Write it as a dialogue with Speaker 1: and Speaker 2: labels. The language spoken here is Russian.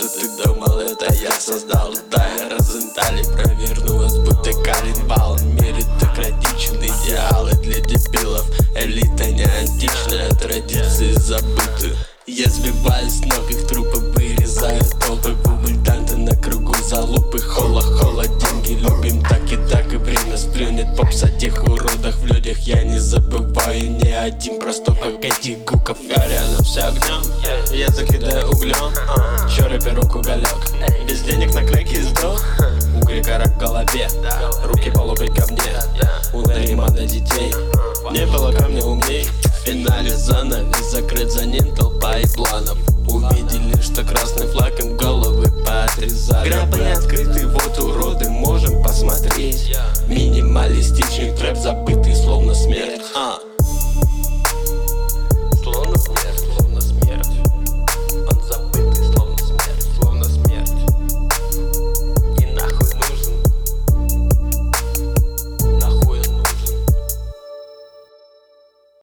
Speaker 1: что ты думал, это я создал. Да, Розентали провернулась, будто колебал. Меритократичен идеалы для дебилов. Элита не античная, традиции забыты. Я сбиваюсь с ног, их трупы вырезаю толпы. Бубультанты на кругу залупы. Хола, деньги любим так, и время сплюнет. Попс о тех уродах в людях я не забываю ни один простой, как этих гуков. Горят все огнем, я закидаю углем. Чё рэперок уголек, без денег на крэке сдох. Угли кора в голове, руки по локоть ко мне. Ударим до детей, не было ко мне умней. В финале занавес закрыт, за ним толпа и планов. Увидели, что красный флаг им головы поотрезали. Гробы открыты, вот уроды, можем посмотреть. Минималистичный трэп за